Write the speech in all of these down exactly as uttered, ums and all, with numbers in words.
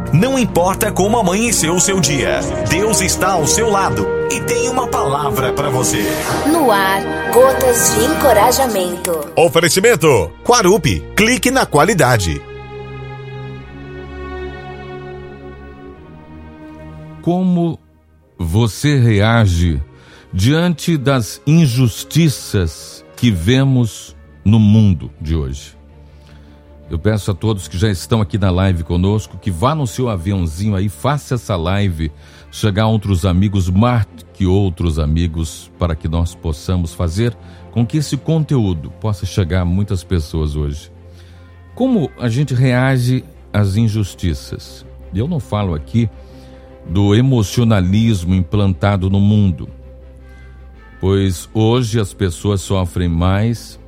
Não importa como amanheceu o seu dia, Deus está ao seu lado e tem uma palavra para você. No ar, Gotas de Encorajamento. Oferecimento Quarup, clique na qualidade. Como você reage diante das injustiças que vemos no mundo de hoje? Eu peço a todos que já estão aqui na live conosco que vá no seu aviãozinho aí, faça essa live chegar a outros amigos, marque outros amigos, para que nós possamos fazer com que esse conteúdo possa chegar a muitas pessoas hoje. Como a gente reage às injustiças? Eu não falo aqui do emocionalismo implantado no mundo, pois hoje as pessoas sofrem mais.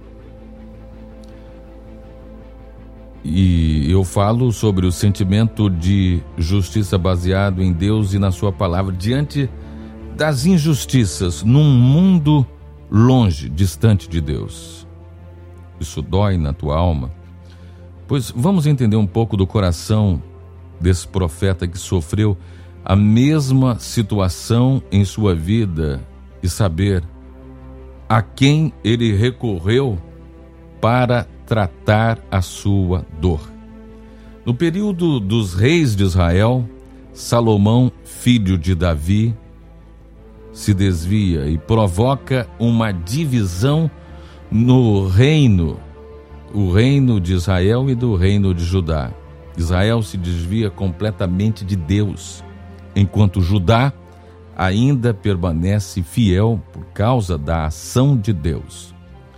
E eu falo sobre o sentimento de justiça baseado em Deus e na sua palavra, diante das injustiças num mundo longe, distante de Deus. Isso dói na tua alma? Pois vamos entender um pouco do coração desse profeta que sofreu a mesma situação em sua vida e saber a quem ele recorreu para tratar a sua dor. No período dos reis de Israel, Salomão, filho de Davi, se desvia e provoca uma divisão no reino, o reino de Israel e do reino de Judá. Israel se desvia completamente de Deus, enquanto Judá ainda permanece fiel por causa da ação de Deus.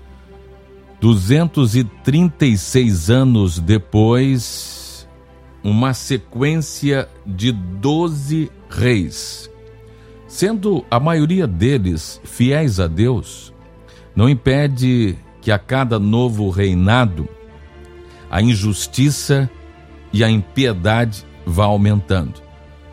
duzentos e trinta e seis anos depois, uma sequência de doze reis, sendo a maioria deles fiéis a Deus, não impede que a cada novo reinado a injustiça e a impiedade vá aumentando.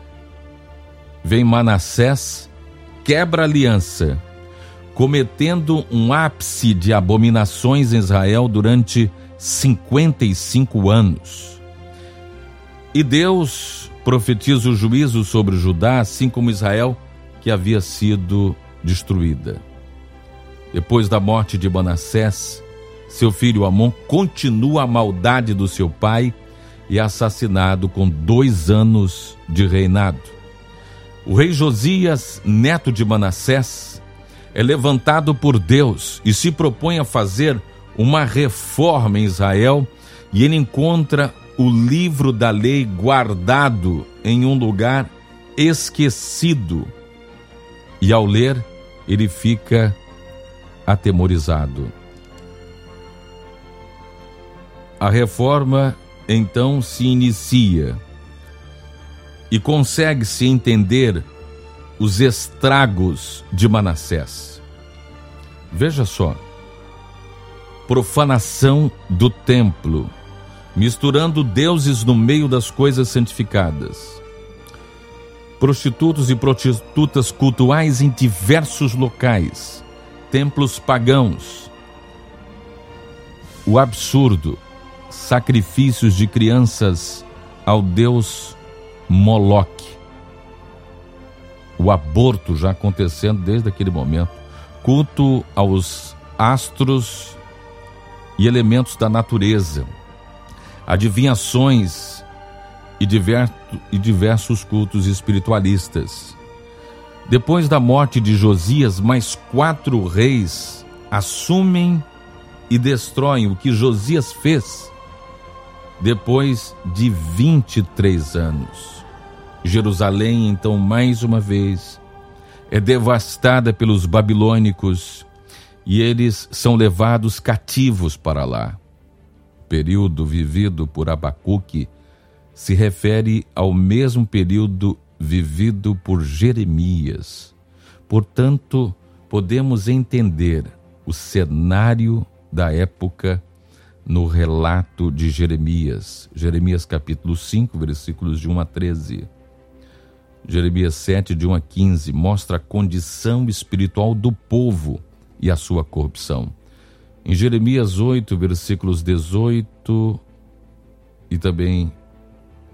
Vem Manassés, quebra a aliança, cometendo um ápice de abominações em Israel durante cinquenta e cinco anos. E Deus profetiza o juízo sobre Judá, assim como Israel, que havia sido destruída. Depois da morte de Manassés, seu filho Amon continua a maldade do seu pai e é assassinado com dois anos de reinado. O rei Josias, neto de Manassés, é levantado por Deus e se propõe a fazer uma reforma em Israel, e ele encontra o livro da lei guardado em um lugar esquecido. E ao ler, ele fica atemorizado. A reforma então se inicia e consegue-se entender os estragos de Manassés. Veja só: profanação do templo, misturando deuses no meio das coisas santificadas, prostitutos e prostitutas cultuais em diversos locais, templos pagãos, o absurdo, sacrifícios de crianças ao deus Moloque, o aborto já acontecendo desde aquele momento, culto aos astros e elementos da natureza, adivinhações e, diver, e diversos cultos espiritualistas. Depois da morte de Josias, mais quatro reis assumem e destroem o que Josias fez depois de vinte e três anos. Jerusalém, então, mais uma vez, é devastada pelos babilônicos e eles são levados cativos para lá. O período vivido por Abacuque se refere ao mesmo período vivido por Jeremias. Portanto, podemos entender o cenário da época no relato de Jeremias. Jeremias capítulo cinco, versículos de um a treze. Jeremias sete, de um a quinze, mostra a condição espiritual do povo e a sua corrupção. Em Jeremias oito, versículos dezoito e também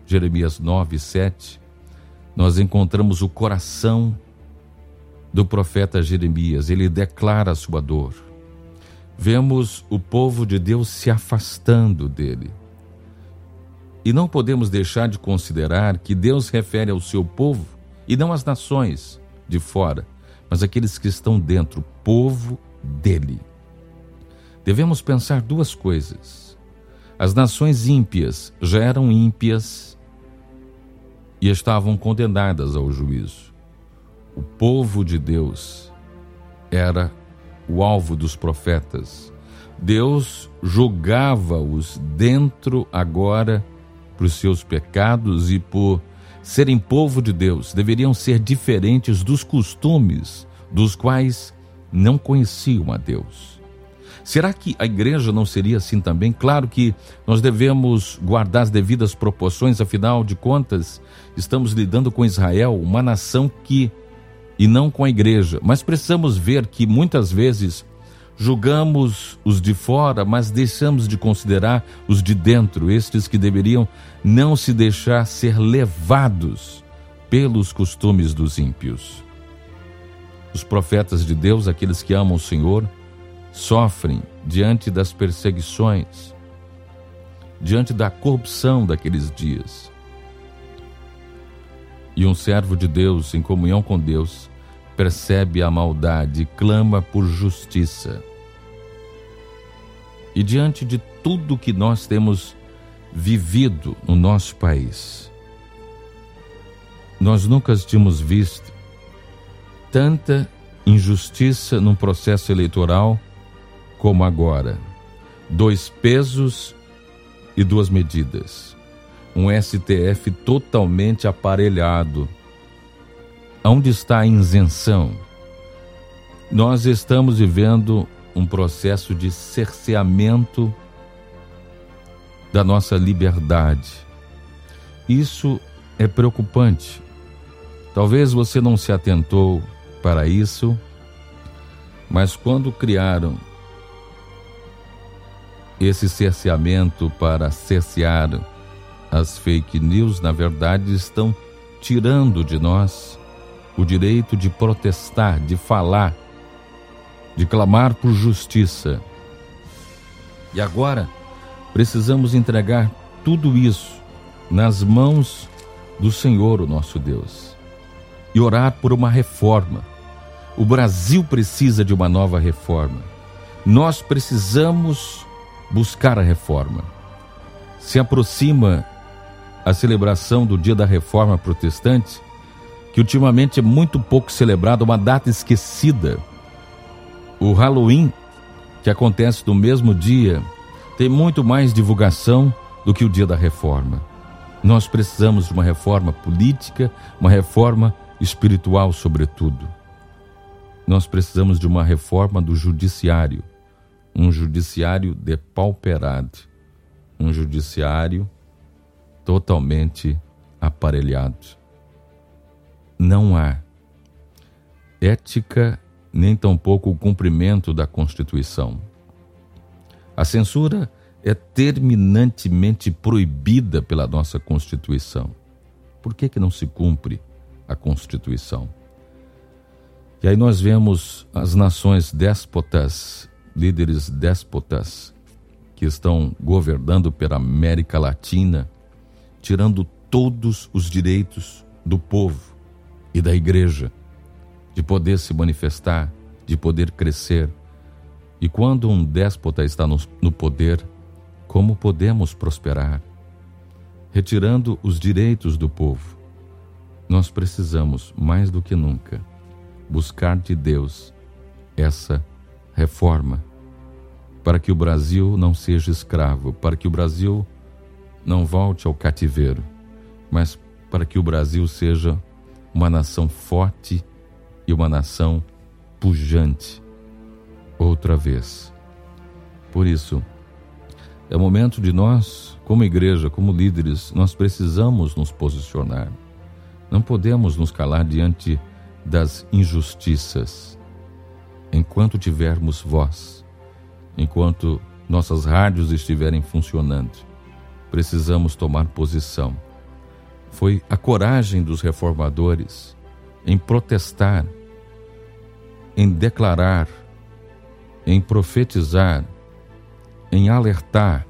Jeremias nove, sete, nós encontramos o coração do profeta Jeremias. Ele declara a sua dor. Vemos o povo de Deus se afastando dele. E não podemos deixar de considerar que Deus refere ao seu povo e não às nações de fora, mas aqueles que estão dentro, povo dele. Devemos pensar duas coisas. As nações ímpias já eram ímpias e estavam condenadas ao juízo. O povo de Deus era o alvo dos profetas. Deus julgava-os dentro agora por seus pecados e por serem povo de Deus. Deveriam ser diferentes dos costumes dos quais não conheciam a Deus. Será que a igreja não seria assim também? Claro que nós devemos guardar as devidas proporções, afinal de contas, estamos lidando com Israel, uma nação que, e não com a igreja, mas precisamos ver que muitas vezes julgamos os de fora, mas deixamos de considerar os de dentro, estes que deveriam não se deixar ser levados pelos costumes dos ímpios. Os profetas de Deus, aqueles que amam o Senhor, sofrem diante das perseguições, diante da corrupção daqueles dias. E um servo de Deus, em comunhão com Deus, percebe a maldade e clama por justiça. E diante de tudo que nós temos vivido no nosso país, nós nunca tínhamos visto tanta injustiça num processo eleitoral como agora. Dois pesos e duas medidas. Um S T F totalmente aparelhado. Onde está a isenção? Nós estamos vivendo um processo de cerceamento da nossa liberdade. Isso é preocupante. Talvez você não se atentou para isso, mas quando criaram esse cerceamento para cercear as fake news, na verdade, estão tirando de nós o direito de protestar, de falar, de clamar por justiça. E agora precisamos entregar tudo isso nas mãos do Senhor, o nosso Deus, e orar por uma reforma. O Brasil precisa de uma nova reforma. Nós precisamos buscar a reforma. Se aproxima a celebração do Dia da Reforma Protestante, que ultimamente é muito pouco celebrada, uma data esquecida. O Halloween, que acontece no mesmo dia, tem muito mais divulgação do que o Dia da Reforma. Nós precisamos de uma reforma política, uma reforma espiritual, sobretudo. Nós precisamos de uma reforma do judiciário, um judiciário depauperado, um judiciário totalmente aparelhado. Não há ética, nem tampouco o cumprimento da Constituição. A censura é terminantemente proibida pela nossa Constituição. Por que que não se cumpre a Constituição? E aí nós vemos as nações déspotas, líderes déspotas, que estão governando pela América Latina, tirando todos os direitos do povo e da igreja, de poder se manifestar, de poder crescer. E quando um déspota está no, no poder, como podemos prosperar? Retirando os direitos do povo. Nós precisamos, mais do que nunca, buscar de Deus essa reforma, para que o Brasil não seja escravo, para que o Brasil não volte ao cativeiro, mas para que o Brasil seja uma nação forte e uma nação pujante outra vez. Por isso, é momento de nós, como igreja, como líderes, nós precisamos nos posicionar. Não podemos nos calar diante das injustiças. Enquanto tivermos voz, enquanto nossas rádios estiverem funcionando, precisamos tomar posição foi a coragem dos reformadores em protestar, em declarar, em profetizar, em alertar,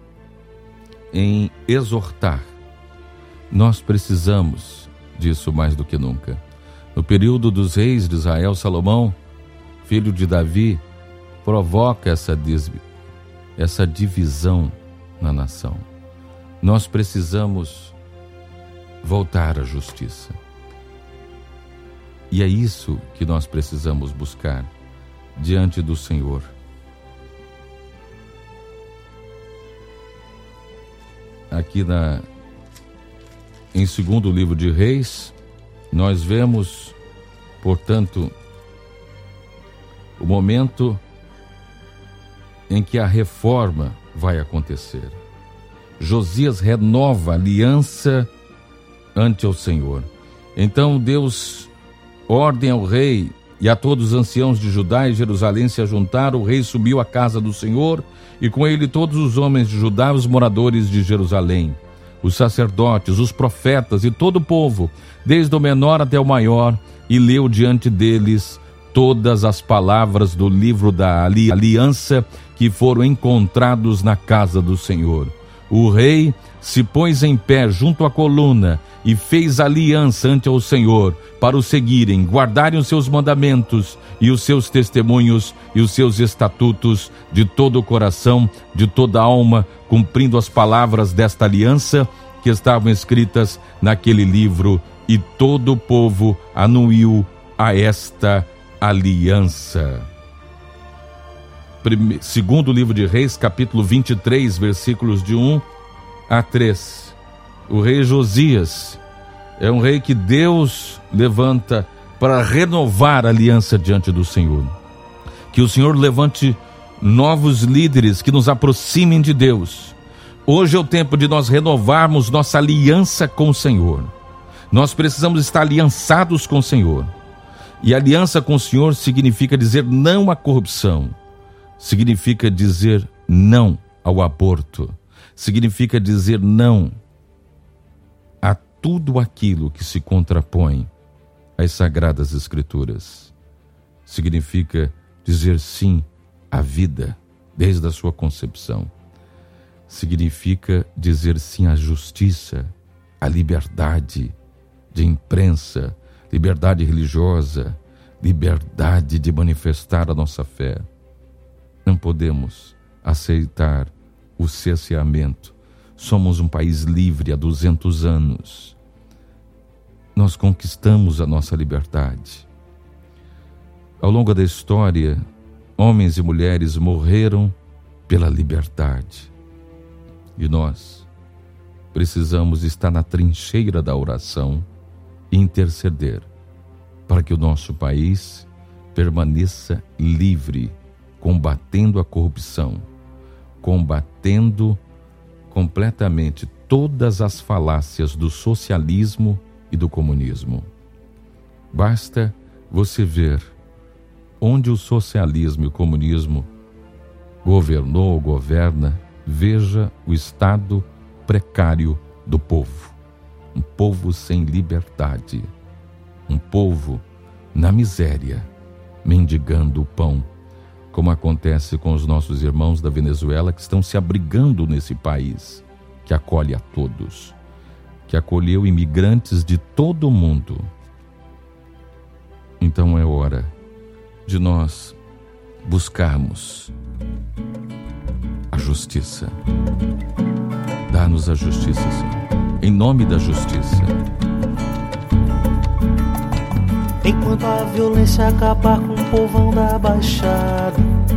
em exortar. Nós precisamos disso mais do que nunca. No período dos reis de Israel, Salomão, filho de Davi, provoca essa, essa divisão na nação. Nós precisamos voltar à justiça. E é isso que nós precisamos buscar diante do Senhor. Aqui na, em segundo livro de Reis, nós vemos, portanto, o momento em que a reforma vai acontecer. Josias renova a aliança ante o Senhor. Então Deus ordem ao rei e a todos os anciãos de Judá e Jerusalém se ajuntaram. O rei subiu à casa do Senhor e com ele todos os homens de Judá, os moradores de Jerusalém, os sacerdotes, os profetas e todo o povo, desde o menor até o maior, e leu diante deles todas as palavras do livro da aliança que foram encontrados na casa do Senhor. O rei se pôs em pé junto à coluna e fez aliança ante o Senhor para o seguirem, guardarem os seus mandamentos e os seus testemunhos e os seus estatutos de todo o coração, de toda a alma, cumprindo as palavras desta aliança que estavam escritas naquele livro, e todo o povo anuiu a esta aliança. Primeiro, segundo livro de Reis, capítulo vinte e três, versículos de um a três. O rei Josias é um rei que Deus levanta para renovar a aliança diante do Senhor. Que o Senhor levante novos líderes que nos aproximem de Deus. Hoje é o tempo de nós renovarmos nossa aliança com o Senhor. Nós precisamos estar aliançados com o Senhor. E aliança com o Senhor significa dizer não à corrupção. Significa dizer não ao aborto. Significa dizer não a tudo aquilo que se contrapõe às Sagradas Escrituras. Significa dizer sim à vida, desde a sua concepção. Significa dizer sim à justiça, à liberdade de imprensa, liberdade religiosa, liberdade de manifestar a nossa fé. Não podemos aceitar o cerceamento. Somos um país livre há duzentos anos. Nós conquistamos a nossa liberdade. Ao longo da história, homens e mulheres morreram pela liberdade. E nós precisamos estar na trincheira da oração e interceder para que o nosso país permaneça livre, combatendo a corrupção, combatendo completamente todas as falácias do socialismo e do comunismo. Basta você ver onde o socialismo e o comunismo governou ou governa, veja o estado precário do povo. Um povo sem liberdade, um povo na miséria, mendigando o pão, como acontece com os nossos irmãos da Venezuela que estão se abrigando nesse país que acolhe a todos, que acolheu imigrantes de todo o mundo. Então é hora de nós buscarmos a justiça. Dá-nos a justiça, Senhor, em nome da justiça. Enquanto a violência acabar com o povão da Baixada,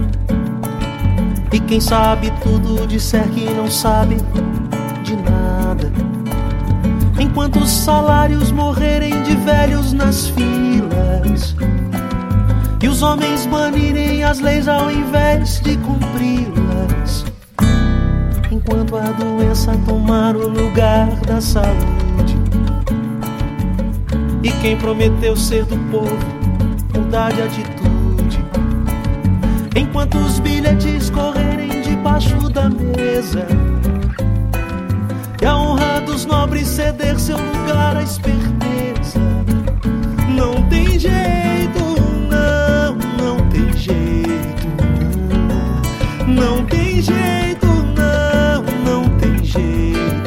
e quem sabe tudo disser que não sabe de nada, enquanto os salários morrerem de velhos nas filas e os homens banirem as leis ao invés de cumpri-las, enquanto a doença tomar o lugar da saúde, e quem prometeu ser do povo mudar de atitude, enquanto os bilhetes correrem debaixo da mesa, e a honra dos nobres ceder seu lugar à esperteza. Não tem jeito, não, não tem jeito, não, não tem jeito, não, não tem jeito,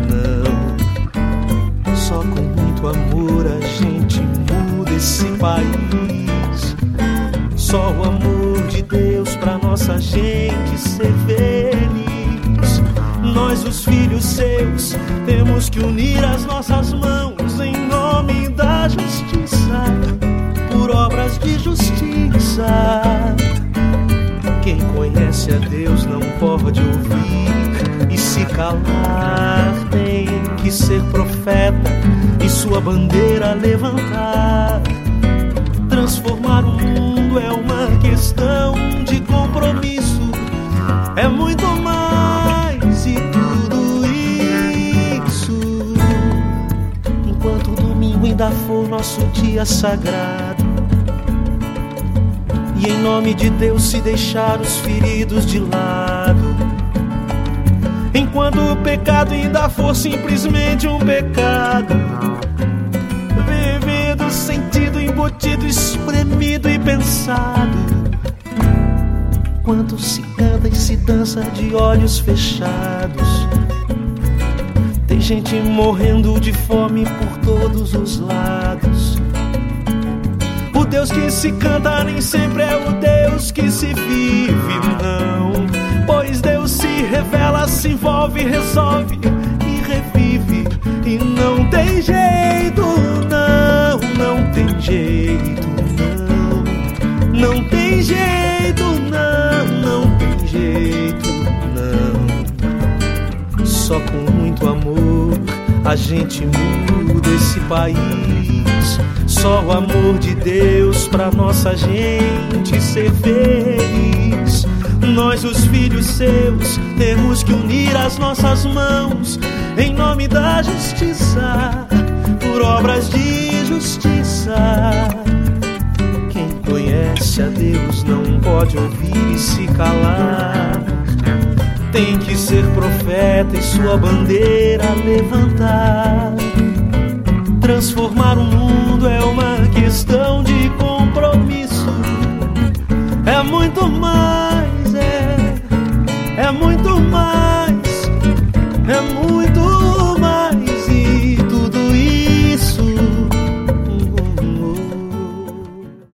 não. Só com muito amor a gente muda esse país. Só o amor de Deus pra nossa gente ser feliz. Nós, os filhos seus, temos que unir as nossas mãos em nome da justiça, por obras de justiça. Quem conhece a Deus não pode ouvir e se calar. Tem que ser profeta e sua bandeira levantar. Transformar o mundo é uma questão de compromisso. É muito mais e tudo isso. Enquanto o domingo ainda for nosso dia sagrado, e em nome de Deus se deixar os feridos de lado, enquanto o pecado ainda for simplesmente um pecado, vivido, sentido, embutido, espremido e pensado, enquanto se canta e se dança de olhos fechados, tem gente morrendo de fome por todos os lados. O Deus que se canta nem sempre é o Deus que se vive, não. Pois Deus se revela, se envolve, resolve e revive. E não tem jeito, não, não tem jeito, não. Não tem jeito, não, não tem jeito, não. Só com muito amor a gente muda esse país. Só o amor de Deus pra nossa gente ser feliz. Nós, os filhos seus, temos que unir as nossas mãos em nome da justiça, por obras de justiça. Quem conhece a Deus não pode ouvir e se calar. Tem que ser profeta e sua bandeira levantar. Transformar o mundo é uma questão de compromisso. É muito mais